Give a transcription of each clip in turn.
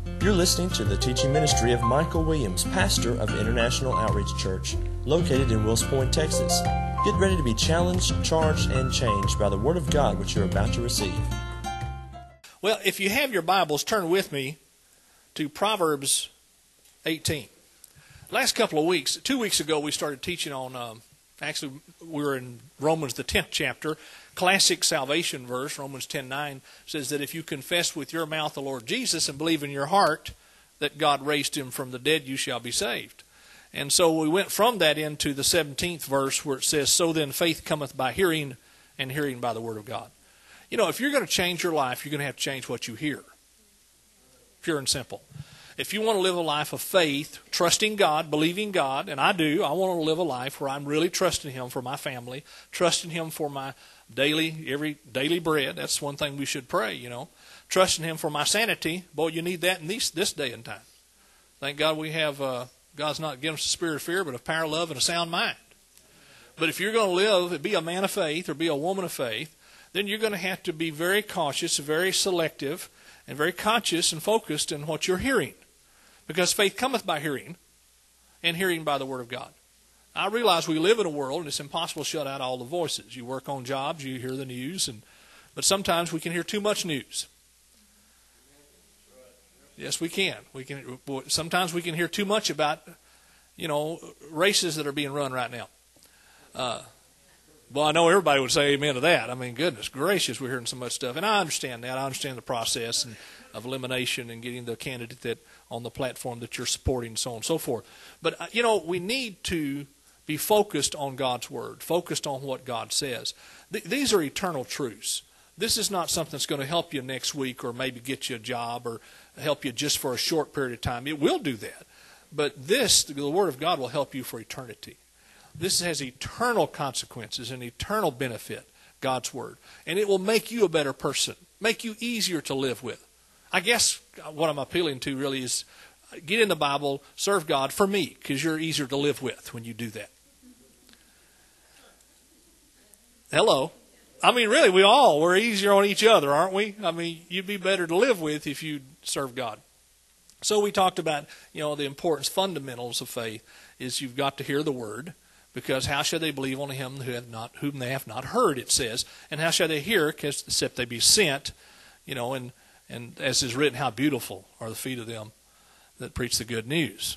You're listening to the teaching ministry of Michael Williams, pastor of International Outreach Church, located in Wills Point, Texas. Get ready to be challenged, charged, and changed by the Word of God which you're about to receive. Well, if you have your Bibles, turn with me to Proverbs 18. Last couple of weeks, 2 weeks ago, we started teaching on, we were in Romans, the 10th chapter. Classic salvation verse, Romans 10:9, says that if you confess with your mouth the Lord Jesus and believe in your heart that God raised him from the dead, you shall be saved. And so we went from that into the 17th verse where it says, so then faith cometh by hearing, and hearing by the word of God. You know, if you're going to change your life, you're going to have to change what you hear. Pure and simple. If you want to live a life of faith, trusting God, believing God, and I do, I want to live a life where I'm really trusting Him for my family, trusting Him for my daily bread. That's one thing we should pray, you know. Trusting Him for my sanity. Boy, you need that in this day and time. Thank God we have, God's not given us a spirit of fear, but of power, love, and a sound mind. But if you're going to live, be a man of faith or be a woman of faith, then you're going to have to be very cautious, very selective, and very conscious and focused in what you're hearing. Because faith cometh by hearing, and hearing by the Word of God. I realize we live in a world, and it's impossible to shut out all the voices. You work on jobs, you hear the news, but sometimes we can hear too much news. Yes, we can. Sometimes we can hear too much about, races that are being run right now. Well, I know everybody would say amen to that. I mean, goodness gracious, we're hearing so much stuff. And I understand that. I understand the process of elimination and getting the candidate that on the platform that you're supporting and so on and so forth. But, we need to be focused on God's Word, focused on what God says. These are eternal truths. This is not something that's going to help you next week or maybe get you a job or help you just for a short period of time. It will do that. But the Word of God, will help you for eternity. This has eternal consequences and eternal benefit, God's Word. And it will make you a better person, make you easier to live with. I guess what I'm appealing to really is get in the Bible, serve God for me, because you're easier to live with when you do that. Hello. I mean, really, we're easier on each other, aren't we? I mean, you'd be better to live with if you serve God. So we talked about, the importance, fundamentals of faith is you've got to hear the Word. Because how shall they believe on him whom they have not heard, it says. And how shall they hear, except they be sent, and as is written, how beautiful are the feet of them that preach the good news.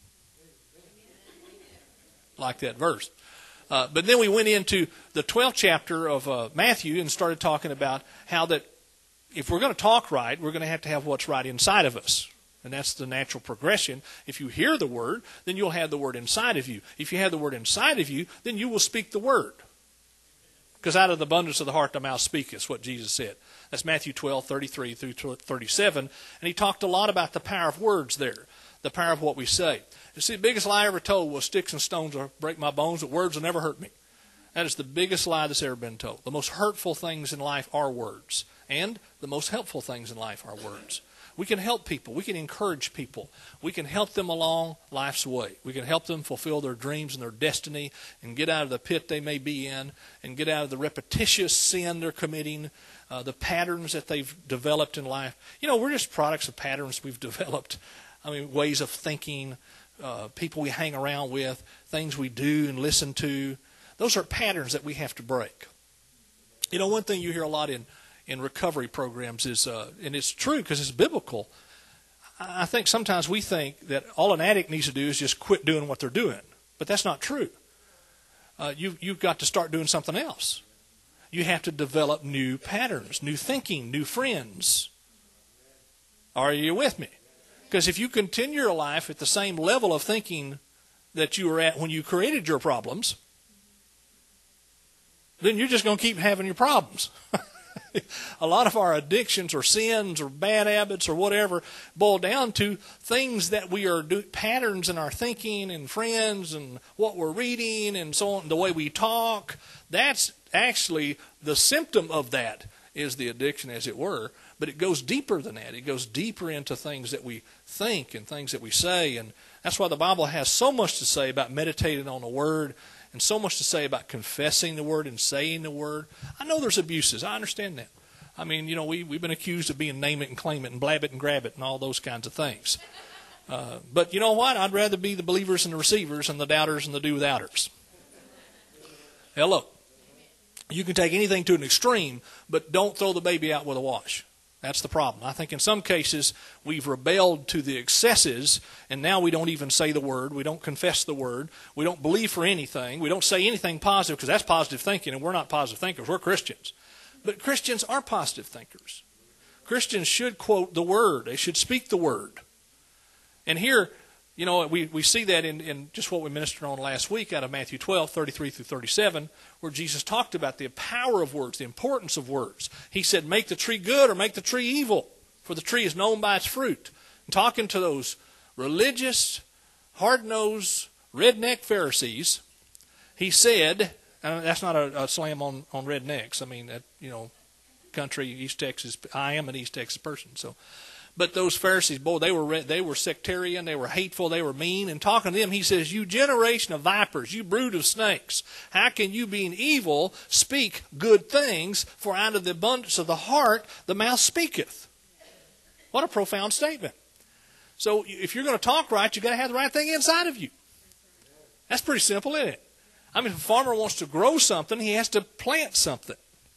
Like that verse. But then we went into the 12th chapter of Matthew and started talking about how that if we're going to talk right, we're going to have what's right inside of us. And that's the natural progression. If you hear the Word, then you'll have the Word inside of you. If you have the Word inside of you, then you will speak the Word. Because out of the abundance of the heart the mouth speaketh, what Jesus said. That's Matthew 12:33 through 37. And he talked a lot about the power of words there, the power of what we say. You see, the biggest lie I ever told was sticks and stones will break my bones, but words will never hurt me. That is the biggest lie that's ever been told. The most hurtful things in life are words. And the most helpful things in life are words. We can help people. We can encourage people. We can help them along life's way. We can help them fulfill their dreams and their destiny and get out of the pit they may be in and get out of the repetitious sin they're committing, the patterns that they've developed in life. We're just products of patterns we've developed. I mean, ways of thinking, people we hang around with, things we do and listen to. Those are patterns that we have to break. One thing you hear a lot in recovery programs is, and it's true because it's biblical, I think sometimes we think that all an addict needs to do is just quit doing what they're doing. But that's not true. You've got to start doing something else. You have to develop new patterns, new thinking, new friends. Are you with me? Because if you continue your life at the same level of thinking that you were at when you created your problems, then you're just going to keep having your problems. A lot of our addictions or sins or bad habits or whatever boil down to things that we are patterns in our thinking and friends and what we're reading and so on, the way we talk. That's actually the symptom of that is the addiction, as it were. But it goes deeper than that. It goes deeper into things that we think and things that we say. And that's why the Bible has so much to say about meditating on the Word and so much to say about confessing the Word and saying the Word. I know there's abuses. I understand that. I mean, we've been accused of being name it and claim it and blab it and grab it and all those kinds of things. But you know what? I'd rather be the believers and the receivers and the doubters and the do-withouters. Hello. You can take anything to an extreme, but don't throw the baby out with the wash. That's the problem. I think in some cases we've rebelled to the excesses, and now we don't even say the word. We don't confess the word. We don't believe for anything. We don't say anything positive because that's positive thinking, and we're not positive thinkers. We're Christians. But Christians are positive thinkers. Christians should quote the word. They should speak the word. And here, we see that in just what we ministered on last week out of Matthew 12, 33 through 37, where Jesus talked about the power of words, the importance of words. He said, make the tree good or make the tree evil, for the tree is known by its fruit. And talking to those religious, hard-nosed, redneck Pharisees, he said, and that's not a slam on rednecks. I mean, country, East Texas, I am an East Texas person, so... But those Pharisees, boy, they were sectarian, they were hateful, they were mean. And talking to them, he says, you generation of vipers, you brood of snakes, how can you, being evil, speak good things? For out of the abundance of the heart, the mouth speaketh. What a profound statement. So if you're going to talk right, you've got to have the right thing inside of you. That's pretty simple, isn't it? I mean, if a farmer wants to grow something, he has to plant something.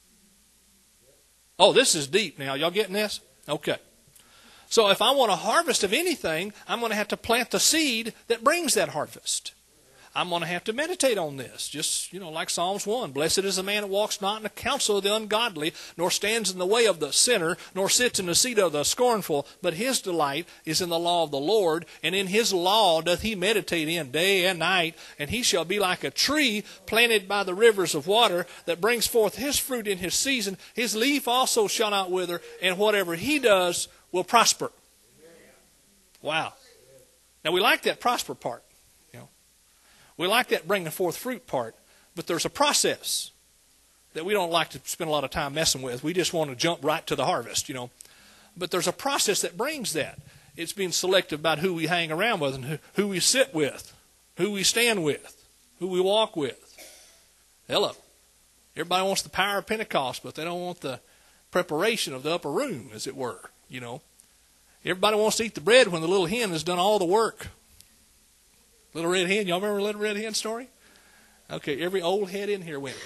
Oh, this is deep now. Y'all getting this? Okay. So if I want a harvest of anything, I'm going to have to plant the seed that brings that harvest. I'm going to have to meditate on this. Just, like Psalms 1. Blessed is the man that walks not in the counsel of the ungodly, nor stands in the way of the sinner, nor sits in the seat of the scornful. But his delight is in the law of the Lord, and in his law doth he meditate in day and night. And he shall be like a tree planted by the rivers of water, that brings forth his fruit in his season. His leaf also shall not wither, and whatever he does will prosper. Wow. Now we like that prosper part. We like that bringing forth fruit part. But there's a process that we don't like to spend a lot of time messing with. We just want to jump right to the harvest, But there's a process that brings that. It's being selective about who we hang around with and who we sit with, who we stand with, who we walk with. Hello. Everybody wants the power of Pentecost, but they don't want the preparation of the upper room, as it were. Everybody wants to eat the bread when the little hen has done all the work. Little red hen, y'all remember the little red hen story? Okay, every old head in here went.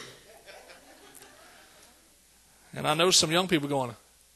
And I know some young people going,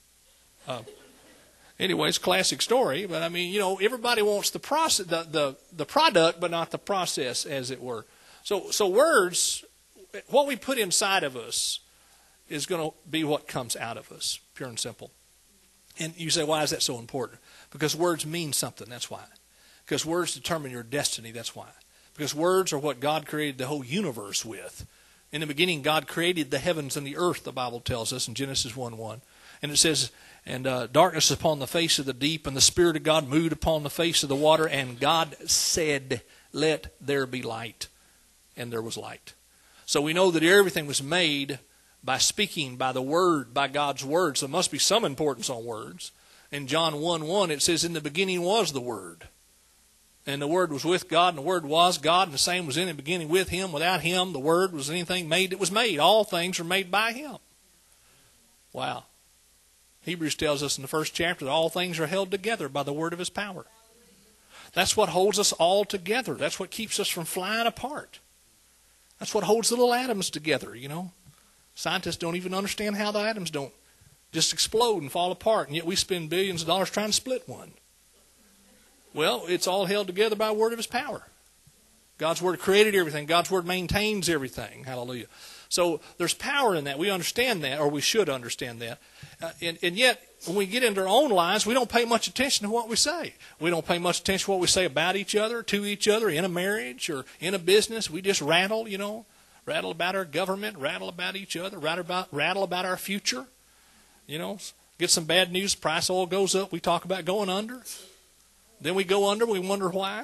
anyway, it's a classic story, but I mean, everybody wants the process, the product, but not the process, as it were. So words, what we put inside of us is going to be what comes out of us, pure and simple. And you say, why is that so important? Because words mean something, that's why. Because words determine your destiny, that's why. Because words are what God created the whole universe with. In the beginning, God created the heavens and the earth, the Bible tells us in Genesis 1:1. And it says, and darkness upon the face of the deep, and the Spirit of God moved upon the face of the water, and God said, let there be light. And there was light. So we know that everything was made by speaking, by the Word, by God's words. There must be some importance on words. In John 1:1, it says, in the beginning was the Word. And the Word was with God, and the Word was God, and the same was in the beginning with Him. Without Him, the Word was anything made that was made. All things were made by Him. Wow. Hebrews tells us in the first chapter that all things are held together by the word of His power. That's what holds us all together. That's what keeps us from flying apart. That's what holds the little atoms together, Scientists don't even understand how the atoms don't just explode and fall apart, and yet we spend billions of dollars trying to split one. Well, it's all held together by the word of His power. God's Word created everything. God's Word maintains everything. Hallelujah. So there's power in that. We understand that, or we should understand that. And yet, when we get into our own lives, we don't pay much attention to what we say. We don't pay much attention to what we say about each other, to each other, in a marriage or in a business. We just rattle, rattle about our government, rattle about each other, rattle about our future. Get some bad news, price of oil goes up, we talk about going under. Then we go under, we wonder why.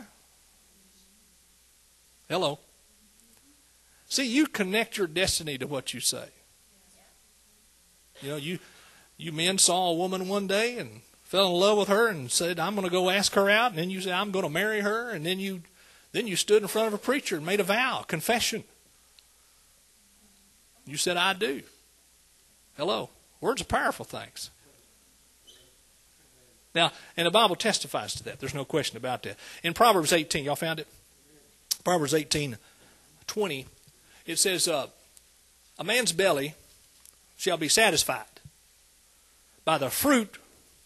Hello. See, you connect your destiny to what you say. You men saw a woman one day and fell in love with her and said, I'm going to go ask her out. And then you said, I'm going to marry her. And then you stood in front of a preacher and made a vow, confession. You said, I do. Hello. Words are powerful things. Now, and the Bible testifies to that. There's no question about that. In Proverbs 18, y'all found it? Proverbs 18:20, it says, a man's belly shall be satisfied by the fruit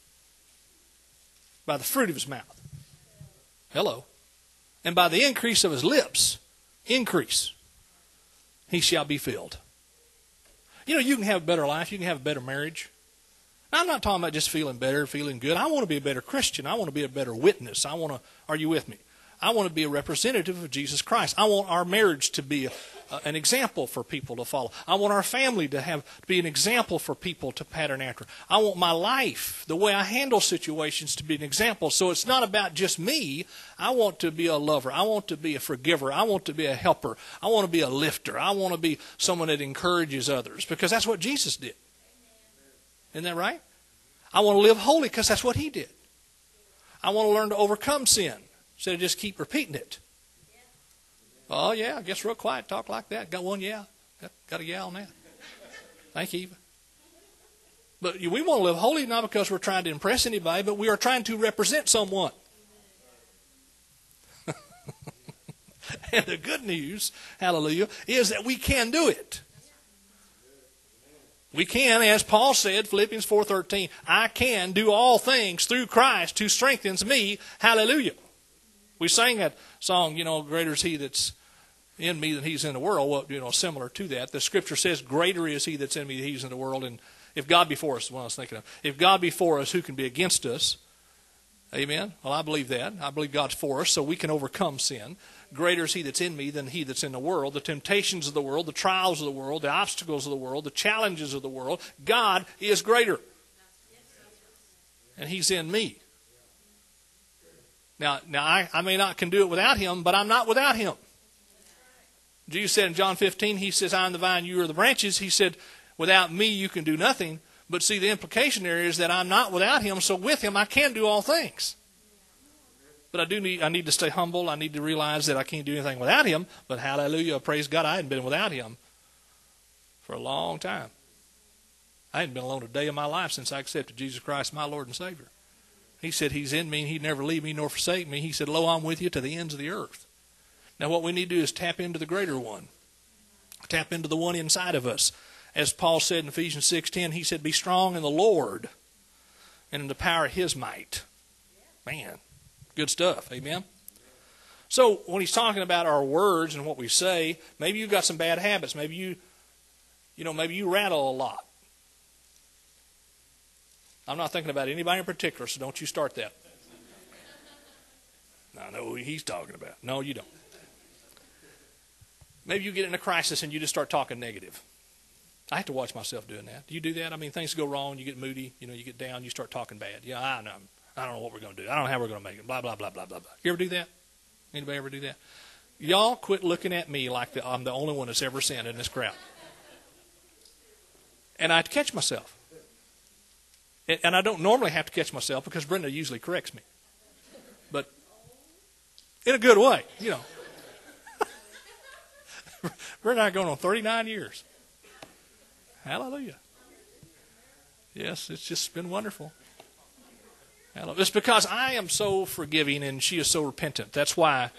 of his mouth. Hello. And by the increase of his lips, increase, he shall be filled. You know, you can have a better life. You can have a better marriage. Now, I'm not talking about just feeling better, feeling good. I want to be a better Christian. I want to be a better witness. Are you with me? I want to be a representative of Jesus Christ. I want our marriage to be an example for people to follow. I want our family to be an example for people to pattern after. I want my life, the way I handle situations, to be an example. So it's not about just me. I want to be a lover. I want to be a forgiver. I want to be a helper. I want to be a lifter. I want to be someone that encourages others, because that's what Jesus did. Isn't that right? I want to live holy because that's what he did. I want to learn to overcome sin instead of just keep repeating it. Oh, yeah, I guess real quiet, talk like that. Got one, yeah. Got a yeah on that. Thank you, Eva. But we want to live holy not because we're trying to impress anybody, but we are trying to represent someone. And the good news, hallelujah, is that we can do it. We can, as Paul said, Philippians 4:13, I can do all things through Christ who strengthens me. Hallelujah. We sang that song, greater is he that's in me than he's in the world. Well, similar to that. The scripture says, greater is he that's in me than he's in the world. And if God be for us, is what I was thinking of. If God be for us, who can be against us? Amen. Well, I believe that. I believe God's for us, so we can overcome sin. Greater is he that's in me than he that's in the world. The temptations of the world, the trials of the world, the obstacles of the world, the challenges of the world. God is greater. And he's in me. Now I may not can do it without him, but I'm not without him. Jesus said in John 15, he says, I am the vine, you are the branches. He said, without me you can do nothing. But see, the implication there is that I'm not without him, so with him I can do all things. But I need to stay humble. I need to realize that I can't do anything without him. But hallelujah, praise God, I hadn't been without him for a long time. I hadn't been alone a day in my life since I accepted Jesus Christ, my Lord and Savior. He said he's in me and he'd never leave me nor forsake me. He said, lo, I'm with you to the ends of the earth. Now what we need to do is tap into the greater one. Tap into the one inside of us. As Paul said in Ephesians 6:10, he said, be strong in the Lord and in the power of his might. Man. Good stuff. Amen. So when he's talking about our words and what we say, maybe you've got some bad habits. Maybe you rattle a lot. I'm not thinking about anybody in particular, so don't you start that. I know who he's talking about. No, you don't. Maybe you get in a crisis and you just start talking negative. I have to watch myself doing that. Do you do that? I mean, things go wrong, you get moody, you get down, you start talking bad. Yeah, I know. I don't know what we're going to do. I don't know how we're going to make it. Blah, blah, blah, blah, blah, blah. You ever do that? Anybody ever do that? Y'all quit looking at me like I'm the only one that's ever sinned in this crowd. And I have to catch myself. And I don't normally have to catch myself because Brenda usually corrects me. But in a good way, Brenda and I are going on 39 years. Hallelujah. Yes, it's just been wonderful. It's because I am so forgiving and she is so repentant. That's why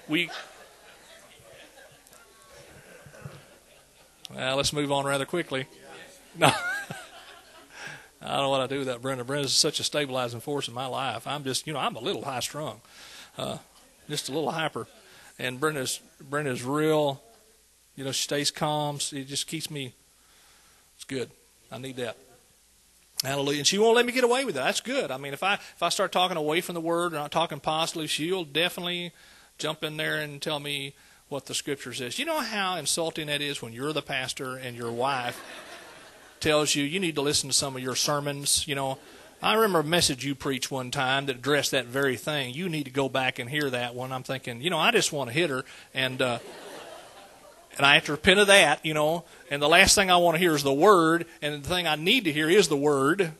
Well, let's move on rather quickly. No. I don't know what I do without Brenda. Brenda's such a stabilizing force in my life. I'm just, I'm a little high strung. Just a little hyper. And Brenda's real, she stays calm. It just keeps me, it's good. I need that. Hallelujah. And she won't let me get away with that. That's good. I mean, if I start talking away from the Word or not talking positively, she'll definitely jump in there and tell me what the Scripture says. You know how insulting that is when you're the pastor and your wife tells you need to listen to some of your sermons. I remember a message you preached one time that addressed that very thing. You need to go back and hear that one. I'm thinking, I just want to hit her, and I have to repent of that, and the last thing I want to hear is the Word, and the thing I need to hear is the Word.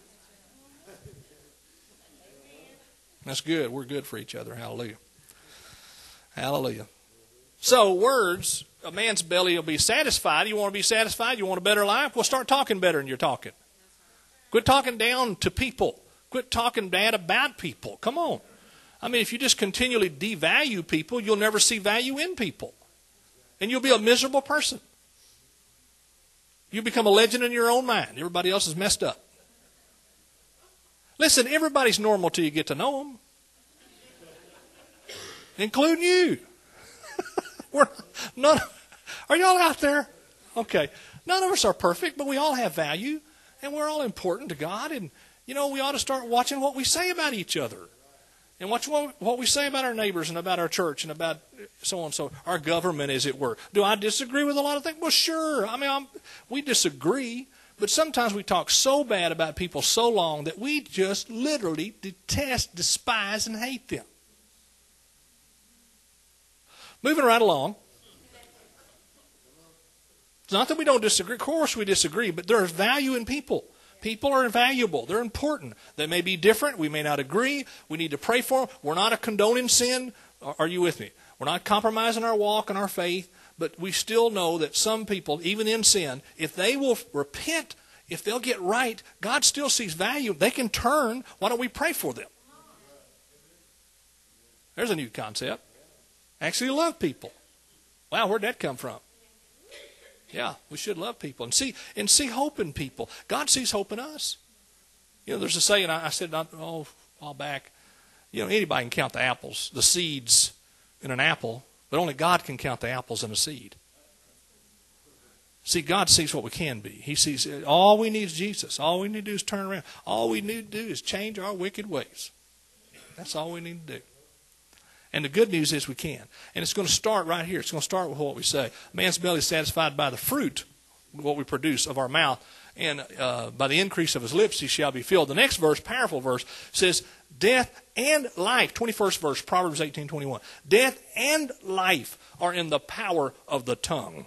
That's good. We're good for each other. Hallelujah. Hallelujah. So, words, a man's belly will be satisfied. You want to be satisfied? You want a better life? Well, start talking better than you're talking. Quit talking down to people. Quit talking bad about people. Come on. I mean, if you just continually devalue people, you'll never see value in people. And you'll be a miserable person. You become a legend in your own mind. Everybody else is messed up. Listen, everybody's normal till you get to know them. Including you. Are y'all out there? Okay. None of us are perfect, but we all have value. And we're all important to God. And, we ought to start watching what we say about each other. And watch what we say about our neighbors and about our church and about so on and so, our government, as it were. Do I disagree with a lot of things? Well, sure. I mean, we disagree. But sometimes we talk so bad about people so long that we just literally detest, despise, and hate them. Moving right along. It's not that we don't disagree. Of course we disagree, but there's value in people. People are valuable. They're important. They may be different. We may not agree. We need to pray for them. We're not condoning sin. Are you with me? We're not compromising our walk and our faith, but we still know that some people, even in sin, if they will repent, if they'll get right, God still sees value. They can turn. Why don't we pray for them? There's a new concept. Actually love people. Wow, where'd that come from? Yeah, we should love people and see hope in people. God sees hope in us. There's a saying I said a while back. Anybody can count the apples, the seeds in an apple, but only God can count the apples in a seed. See, God sees what we can be. He sees all we need is Jesus. All we need to do is turn around. All we need to do is change our wicked ways. That's all we need to do. And the good news is we can. And it's going to start right here. It's going to start with what we say. Man's belly is satisfied by the fruit, what we produce of our mouth. And by the increase of his lips he shall be filled. The next verse, powerful verse, says, death and life. 21st verse, Proverbs 18:21. Death and life are in the power of the tongue.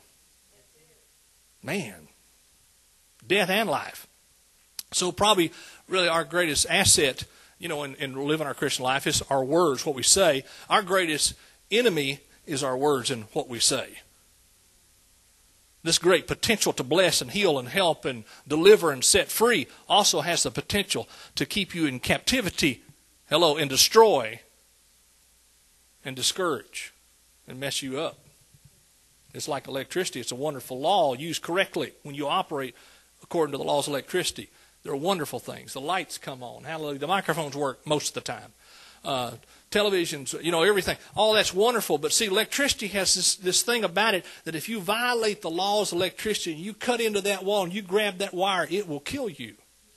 Man. Death and life. So probably really our greatest asset in living our Christian life is our words, what we say. Our greatest enemy is our words and what we say. This great potential to bless and heal and help and deliver and set free also has the potential to keep you in captivity, and destroy and discourage and mess you up. It's like electricity. It's a wonderful law used correctly when you operate according to the laws of electricity. They're wonderful things. The lights come on. Hallelujah. The microphones work most of the time. Televisions, everything. All that's wonderful. But see, electricity has this thing about it that if you violate the laws of electricity and you cut into that wall and you grab that wire, it will kill you.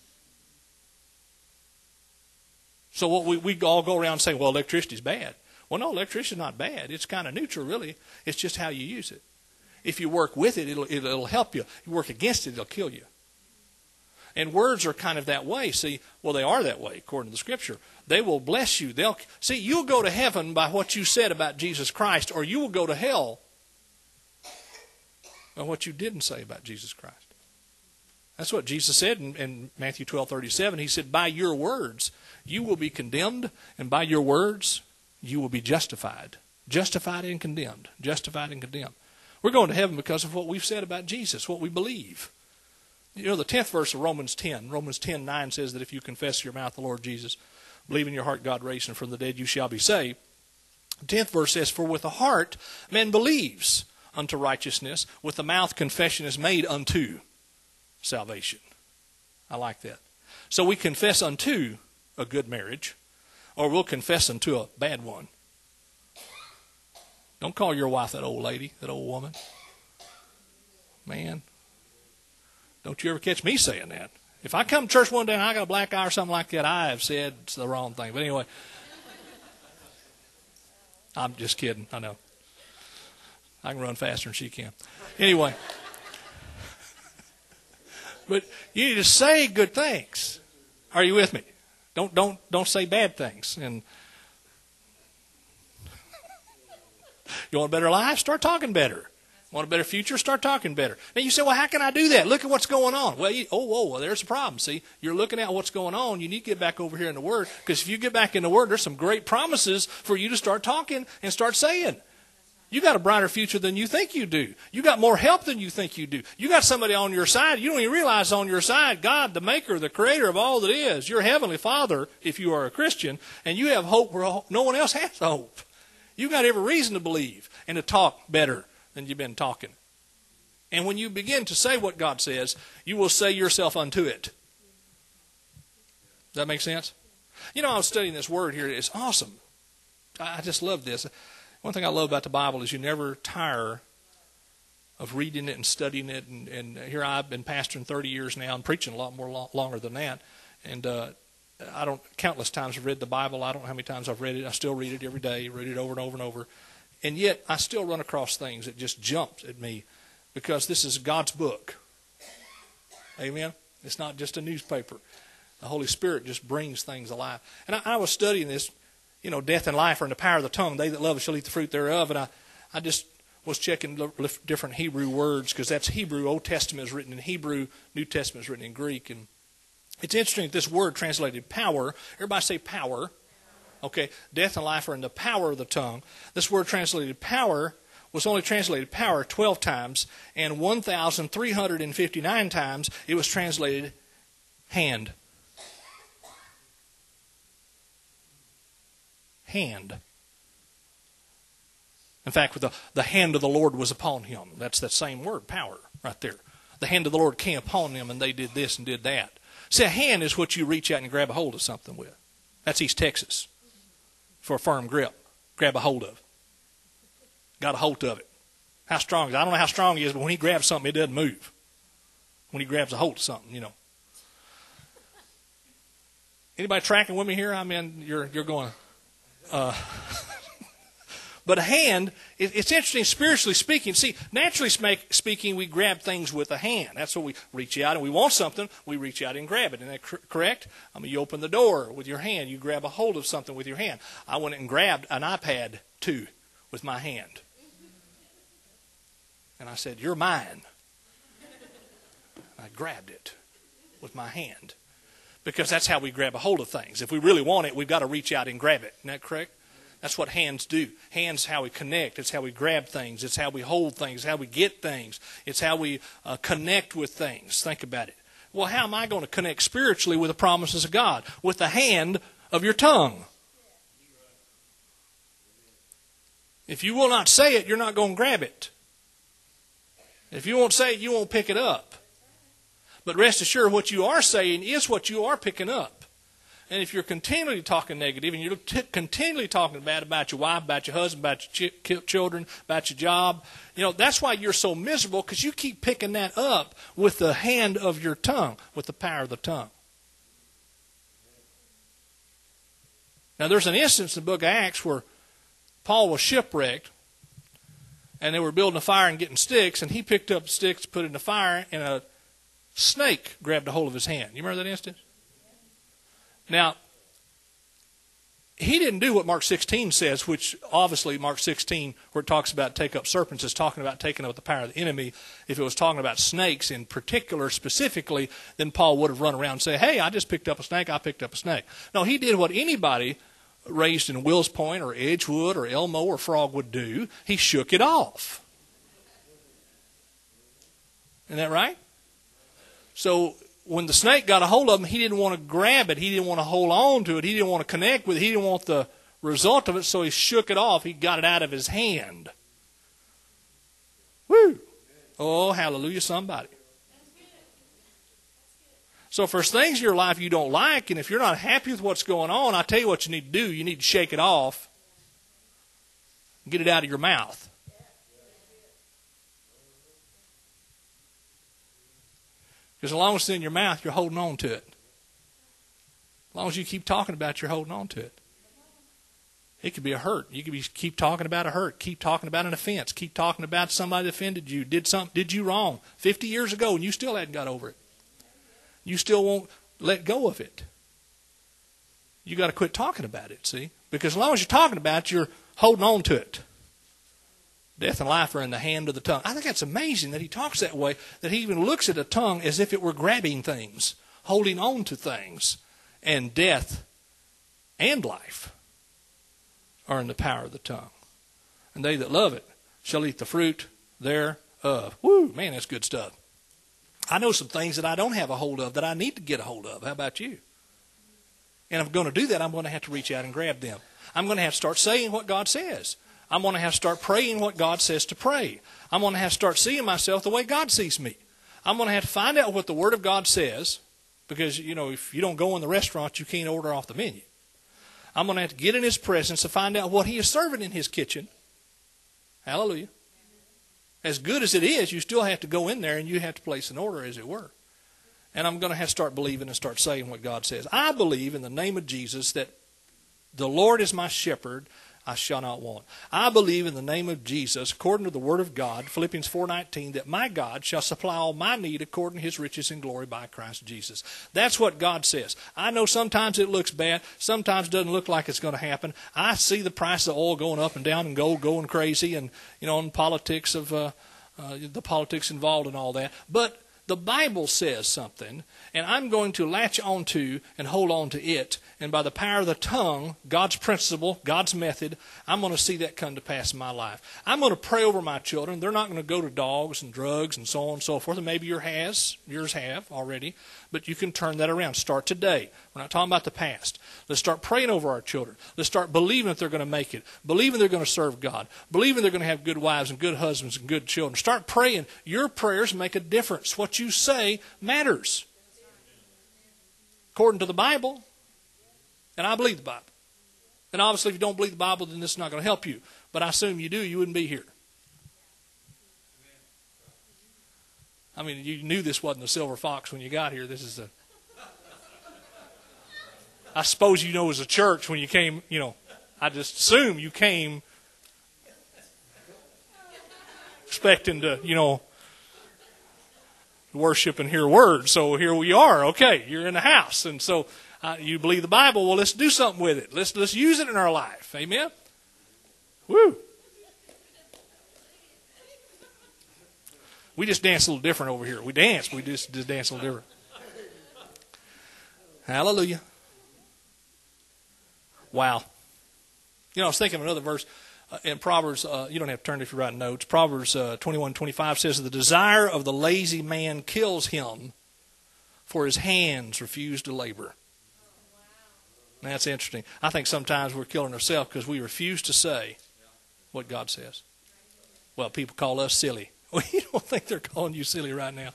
So what we all go around saying, well, electricity's bad. Well, no, electricity's not bad. It's kind of neutral, really. It's just how you use it. If you work with it, it'll help you. If you work against it, it'll kill you. And words are kind of that way. See, well, they are that way, according to the Scripture. They will bless you. You'll go to heaven by what you said about Jesus Christ, or you will go to hell by what you didn't say about Jesus Christ. That's what Jesus said in Matthew 12:37. He said, by your words you will be condemned, and by your words you will be justified. Justified and condemned. Justified and condemned. We're going to heaven because of what we've said about Jesus, what we believe. The 10th verse of Romans 10. Romans 10:9 says that if you confess your mouth the Lord Jesus, believe in your heart God raised him from the dead, you shall be saved. The 10th verse says, for with the heart man believes unto righteousness, with the mouth confession is made unto salvation. I like that. So we confess unto a good marriage, or we'll confess unto a bad one. Don't call your wife that old lady, that old woman. Man. Don't you ever catch me saying that. If I come to church one day and I got a black eye or something like that, I have said the wrong thing. But anyway, I'm just kidding. I know. I can run faster than she can. Anyway. But you need to say good things. Are you with me? Don't say bad things. And you want a better life? Start talking better. Want a better future? Start talking better. Now you say, well, how can I do that? Look at what's going on. Well, well, there's a problem. See, you're looking at what's going on. You need to get back over here in the Word, because if you get back in the Word, there's some great promises for you to start talking and start saying. You got a brighter future than you think you do. You got more help than you think you do. You got somebody on your side. You don't even realize on your side, God, the maker, the creator of all that is, your heavenly Father, if you are a Christian, and you have hope where no one else has hope. You got every reason to believe and to talk better than you've been talking. And when you begin to say what God says, you will say yourself unto it. Does that make sense? You know, I was studying this word here. It's awesome. I just love this. One thing I love about the Bible is you never tire of reading it and studying it. And here I've been pastoring 30 years now and preaching a lot more longer than that. And countless times I've read the Bible. I don't know how many times I've read it. I still read it every day, read it over and over and over. And yet I still run across things that just jump at me because this is God's book. Amen? It's not just a newspaper. The Holy Spirit just brings things alive. And I was studying this, you know, death and life are in the power of the tongue. They that love it shall eat the fruit thereof. And I just was checking different Hebrew words because that's Hebrew. Old Testament is written in Hebrew. New Testament is written in Greek. And it's interesting that this word translated power. Everybody say power. Okay, death and life are in the power of the tongue. This word translated power was only translated power 12 times. And 1,359 times it was translated hand. Hand. In fact, the hand of the Lord was upon him. That's that same word, power, right there. The hand of the Lord came upon them, and they did this and did that. See, a hand is what you reach out and grab a hold of something with. That's East Texas for a firm grip. Grab a hold of. Got a hold of it. How strong is it? I don't know how strong he is, but when he grabs something, it doesn't move. When he grabs a hold of something, you know. Anybody tracking with me here? I mean, you're going... But a hand, it's interesting spiritually speaking. See, naturally speaking, we grab things with a hand. That's what we reach out and we want something, we reach out and grab it. Isn't that correct? I mean, you open the door with your hand. You grab a hold of something with your hand. I went and grabbed an iPad 2 with my hand. And I said, "You're mine." I grabbed it with my hand. Because that's how we grab a hold of things. If we really want it, we've got to reach out and grab it. Isn't that correct? That's what hands do. Hands how we connect. It's how we grab things. It's how we hold things. It's how we get things. It's how we connect with things. Think about it. Well, how am I going to connect spiritually with the promises of God? With the hand of your tongue. If you will not say it, you're not going to grab it. If you won't say it, you won't pick it up. But rest assured, what you are saying is what you are picking up. And if you're continually talking negative and you're continually talking bad about your wife, about your husband, about your children, about your job, you know, that's why you're so miserable, because you keep picking that up with the hand of your tongue, with the power of the tongue. Now, there's an instance in the book of Acts where Paul was shipwrecked, and they were building a fire and getting sticks, and he picked up sticks, put it in the fire, and a snake grabbed a hold of his hand. You remember that instance? Now, he didn't do what Mark 16 says, which obviously Mark 16, where it talks about take up serpents, is talking about taking up the power of the enemy. If it was talking about snakes in particular, specifically, then Paul would have run around and say, "Hey, I just picked up a snake, I picked up a snake." No, he did what anybody raised in Wills Point or Edgewood or Elmo or Frog would do. He shook it off. Isn't that right? So when the snake got a hold of him, he didn't want to grab it. He didn't want to hold on to it. He didn't want to connect with it. He didn't want the result of it, so he shook it off. He got it out of his hand. Woo! Oh, hallelujah, somebody. So if there's things in your life you don't like, and if you're not happy with what's going on, I tell you what you need to do. You need to shake it off. Get it out of your mouth. Because as long as it's in your mouth, you're holding on to it. As long as you keep talking about it, you're holding on to it. It could be a hurt. You could keep talking about a hurt. Keep talking about an offense. Keep talking about somebody that offended you, did you wrong 50 years ago, and you still hadn't got over it. You still won't let go of it. You got to quit talking about it, see? Because as long as you're talking about it, you're holding on to it. Death and life are in the hand of the tongue. I think that's amazing that he talks that way, that he even looks at a tongue as if it were grabbing things, holding on to things. And death and life are in the power of the tongue. And they that love it shall eat the fruit thereof. Woo, man, that's good stuff. I know some things that I don't have a hold of that I need to get a hold of. How about you? And if I'm going to do that, I'm going to have to reach out and grab them. I'm going to have to start saying what God says. I'm going to have to start praying what God says to pray. I'm going to have to start seeing myself the way God sees me. I'm going to have to find out what the Word of God says, because, if you don't go in the restaurant, you can't order off the menu. I'm going to have to get in His presence to find out what He is serving in His kitchen. Hallelujah. As good as it is, you still have to go in there and you have to place an order, as it were. And I'm going to have to start believing and start saying what God says. I believe in the name of Jesus that the Lord is my shepherd, I shall not want. I believe in the name of Jesus, according to the Word of God, Philippians 4:19, that my God shall supply all my need according to His riches and glory by Christ Jesus. That's what God says. I know sometimes it looks bad. Sometimes it doesn't look like it's going to happen. I see the price of oil going up and down and gold going crazy, and, and politics of the politics involved and all that. But the Bible says something, and I'm going to latch onto and hold on to it. And by the power of the tongue, God's principle, God's method, I'm going to see that come to pass in my life. I'm going to pray over my children. They're not going to go to dogs and drugs and so on and so forth. And maybe yours have already. But you can turn that around. Start today. We're not talking about the past. Let's start praying over our children. Let's start believing that they're going to make it. Believing they're going to serve God. Believing they're going to have good wives and good husbands and good children. Start praying. Your prayers make a difference. What you say matters. According to the Bible. And I believe the Bible. And obviously, if you don't believe the Bible, then this is not going to help you. But I assume you do, you wouldn't be here. I mean, you knew this wasn't the silver fox when you got here. This is I suppose you know as a church when you came, I just assume you came expecting to, worship and hear words. So here we are. Okay, you're in the house. And so you believe the Bible. Well, let's do something with it. Let's use it in our life. Amen? Woo! We just dance a little different over here. We dance. We just dance a little different. Hallelujah. Wow. I was thinking of another verse in Proverbs. You don't have to turn if you're writing notes. Proverbs 21:25 says, "The desire of the lazy man kills him, for his hands refuse to labor." That's interesting. I think sometimes we're killing ourselves because we refuse to say what God says. Well, people call us silly. Well, you don't think they're calling you silly right now.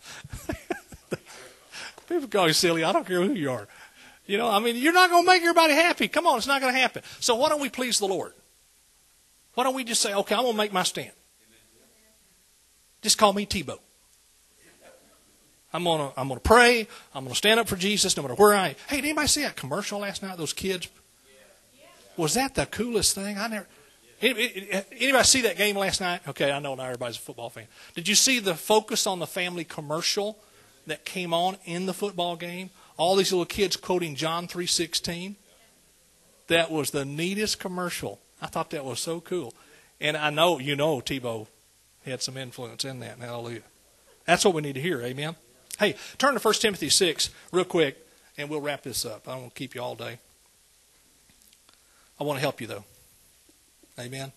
People call you silly. I don't care who you are. You're not going to make everybody happy. Come on, it's not going to happen. So why don't we please the Lord? Why don't we just say, okay, I'm going to make my stand. Just call me Tebow. I'm gonna pray. I'm gonna stand up for Jesus no matter where I am. Hey, did anybody see that commercial last night? Those kids. Was that the coolest thing? Anybody see that game last night? Okay, I know not everybody's a football fan. Did you see the Focus on the Family commercial that came on in the football game? All these little kids quoting John 3:16. That was the neatest commercial. I thought that was so cool. And I know Tebow had some influence in that. Hallelujah. That's what we need to hear. Amen. Hey, turn to 1 Timothy 6 real quick, and we'll wrap this up. I don't want to keep you all day. I want to help you, though. Amen.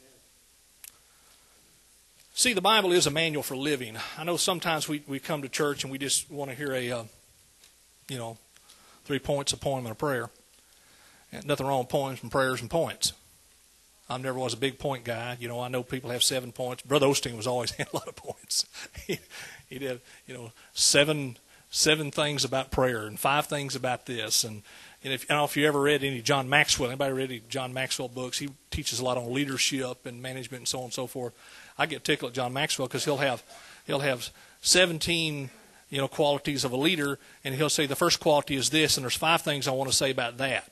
See, the Bible is a manual for living. I know sometimes we come to church and we just want to hear 3 points, a poem, and a prayer. And nothing wrong with poems and prayers and points. I never was a big point guy. I know people have 7 points. Brother Osteen was always had a lot of points. He did, 7 things about prayer and 5 things about this. And I don't know if you ever read any John Maxwell. Anybody read any John Maxwell books? He teaches a lot on leadership and management and so on and so forth. I get tickled at John Maxwell because he'll have 17 qualities of a leader, and he'll say the first quality is this, and there's 5 things I want to say about that.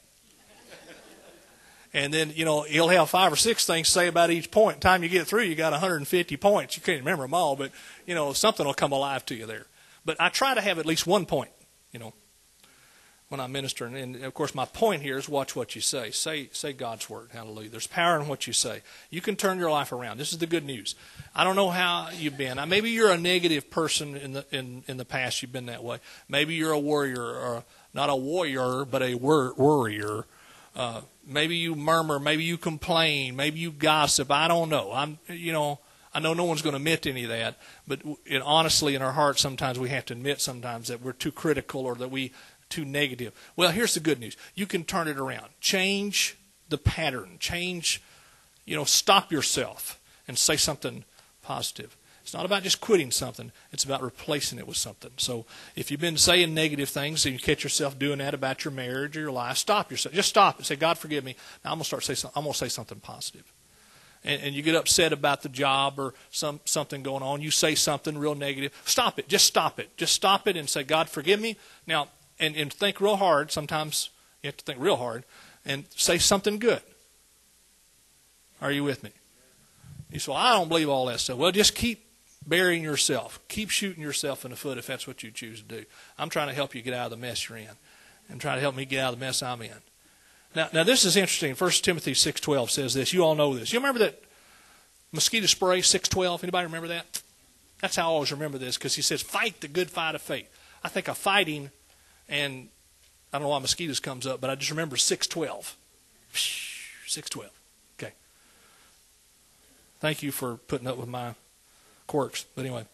And then, he'll have 5 or 6 things to say about each point. By the time you get through, you got 150 points. You can't remember them all, but, something will come alive to you there. But I try to have at least 1 point, when I'm ministering. And, of course, my point here is watch what you say. Say God's word. Hallelujah. There's power in what you say. You can turn your life around. This is the good news. I don't know how you've been. Maybe you're a negative person in the past. You've been that way. Maybe you're a warrior, or not a warrior, but a worrier. Maybe you murmur, maybe you complain, maybe you gossip. I don't know. I know no one's going to admit to any of that, but honestly in our hearts sometimes we have to admit sometimes that we're too critical or that we too negative. Well, here's the good news. You can turn it around. Change the pattern. Change, stop yourself and say something positive. It's not about just quitting something. It's about replacing it with something. So if you've been saying negative things and you catch yourself doing that about your marriage or your life, stop yourself. Just stop and say, God, forgive me. Now I'm going to say something positive. And you get upset about the job or something going on. You say something real negative. Stop it. Just stop it. Just stop it and say, God, forgive me. Now, and think real hard. Sometimes you have to think real hard. And say something good. Are you with me? You say, well, I don't believe all that stuff. Well, just keep burying yourself. Keep shooting yourself in the foot if that's what you choose to do. I'm trying to help you get out of the mess you're in. And try to help me get out of the mess I'm in. Now this is interesting. 1 Timothy 6:12 says this. You all know this. You remember that mosquito spray, 6:12? Anybody remember that? That's how I always remember this, because he says, fight the good fight of faith. I think of fighting, and I don't know why mosquitoes comes up, but I just remember 6:12. 6:12. Okay. Thank you for putting up with my quirks. But anyway.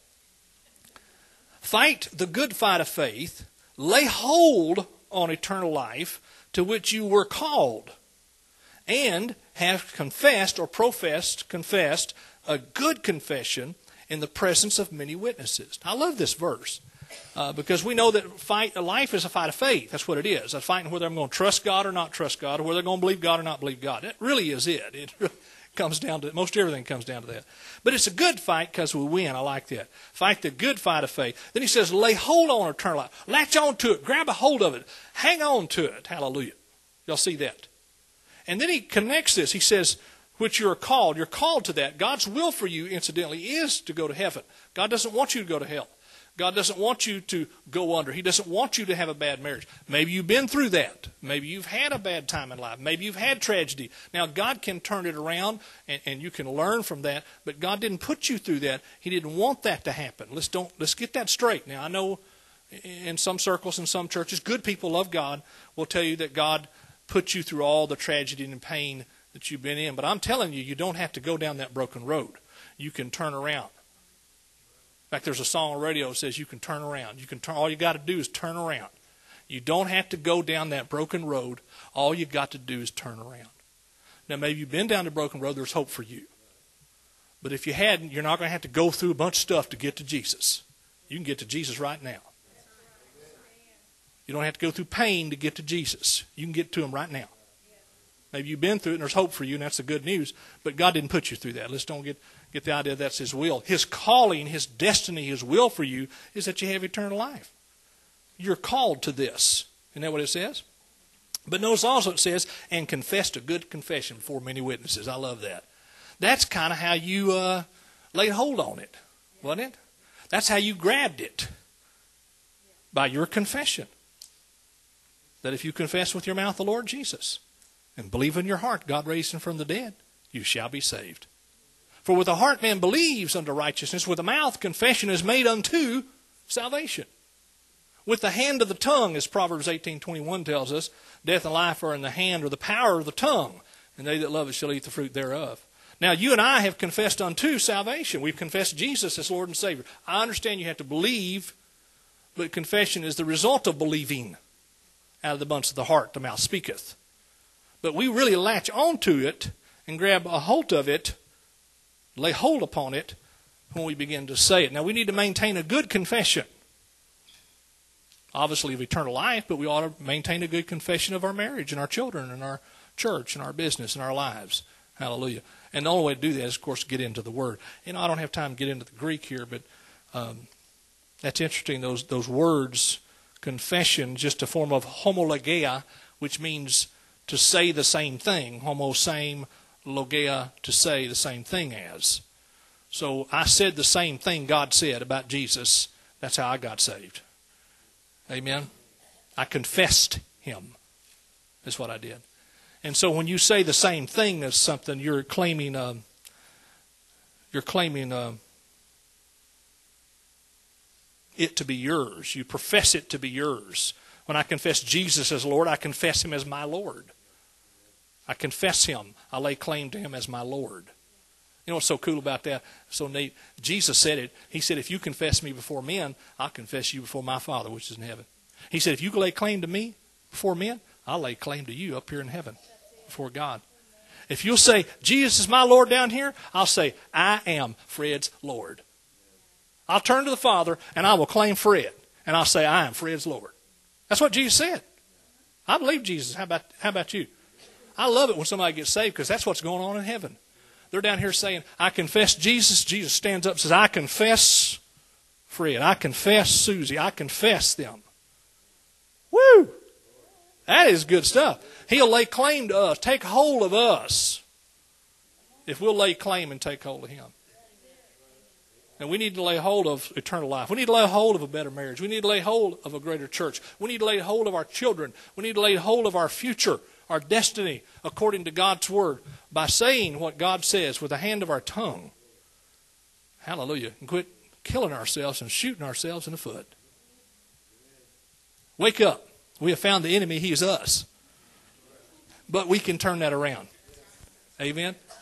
Fight the good fight of faith. Lay hold on eternal life to which you were called, and have confessed a good confession in the presence of many witnesses. I love this verse because we know that life is a fight of faith. That's what it is. A fight whether I'm going to trust God or not trust God, or whether I'm going to believe God or not believe God. That really is it. It really comes down to most everything comes down to that. But it's a good fight because we win. I like that. Fight the good fight of faith. Then he says, lay hold on eternal life. Latch on to it. Grab a hold of it. Hang on to it. Hallelujah. Y'all see that? And then he connects this. He says, which you are called. You're called to that. God's will for you, incidentally, is to go to heaven. God doesn't want you to go to hell. God doesn't want you to go under. He doesn't want you to have a bad marriage. Maybe you've been through that. Maybe you've had a bad time in life. Maybe you've had tragedy. Now, God can turn it around, and you can learn from that. But God didn't put you through that. He didn't want that to happen. Let's get that straight. Now, I know in some circles, in some churches, good people of God will tell you that God put you through all the tragedy and pain that you've been in. But I'm telling you, you don't have to go down that broken road. You can turn around. In fact, there's a song on the radio that says you can turn around. All you got to do is turn around. You don't have to go down that broken road. All you got to do is turn around. Now, maybe you've been down the broken road. There's hope for you. But if you hadn't, you're not going to have to go through a bunch of stuff to get to Jesus. You can get to Jesus right now. You don't have to go through pain to get to Jesus. You can get to him right now. Maybe you've been through it and there's hope for you, and that's the good news. But God didn't put you through that. Let's don't get the idea that's his will. His calling, his destiny, his will for you is that you have eternal life. You're called to this. Isn't that what it says? But notice also it says, and confessed a good confession before many witnesses. I love that. That's kind of how you laid hold on it, wasn't it? That's how you grabbed it, by your confession. That if you confess with your mouth the Lord Jesus and believe in your heart God raised him from the dead, you shall be saved. For with the heart man believes unto righteousness, with the mouth confession is made unto salvation. With the hand of the tongue, as Proverbs 18:21 tells us, death and life are in the hand or the power of the tongue, and they that love it shall eat the fruit thereof. Now, you and I have confessed unto salvation. We've confessed Jesus as Lord and Savior. I understand you have to believe, but confession is the result of believing. Out of the abundance of the heart, the mouth speaketh. But we really latch onto it and grab a hold of it, lay hold upon it, when we begin to say it. Now, we need to maintain a good confession. Obviously of eternal life, but we ought to maintain a good confession of our marriage and our children and our church and our business and our lives. Hallelujah. And the only way to do that is, of course, to get into the Word. I don't have time to get into the Greek here, but that's interesting, those words. Confession, just a form of homologia, which means to say the same thing. Homo, same, logia, to say the same thing as. So I said the same thing God said about Jesus. That's how I got saved. Amen? I confessed him. That's what I did. And so when you say the same thing as something, you're claiming it to be yours. You profess it to be yours. When I confess Jesus as Lord, I confess him as my Lord. I confess him. I lay claim to him as my Lord. You know what's so cool about that? So neat. Jesus said it. He said, if you confess me before men, I'll confess you before my Father, which is in heaven. He said, if you lay claim to me before men, I'll lay claim to you up here in heaven before God. If you'll say, Jesus is my Lord down here, I'll say, I am Fred's Lord. I'll turn to the Father and I will claim Fred. And I'll say, I am Fred's Lord. That's what Jesus said. I believe Jesus. How about you? I love it when somebody gets saved because that's what's going on in heaven. They're down here saying, I confess Jesus. Jesus stands up and says, I confess Fred. I confess Susie. I confess them. Woo! That is good stuff. He'll lay claim to us, take hold of us, if we'll lay claim and take hold of Him. And we need to lay hold of eternal life. We need to lay hold of a better marriage. We need to lay hold of a greater church. We need to lay hold of our children. We need to lay hold of our future, our destiny, according to God's Word, by saying what God says with the hand of our tongue. Hallelujah. And quit killing ourselves and shooting ourselves in the foot. Wake up. We have found the enemy. He is us. But we can turn that around. Amen.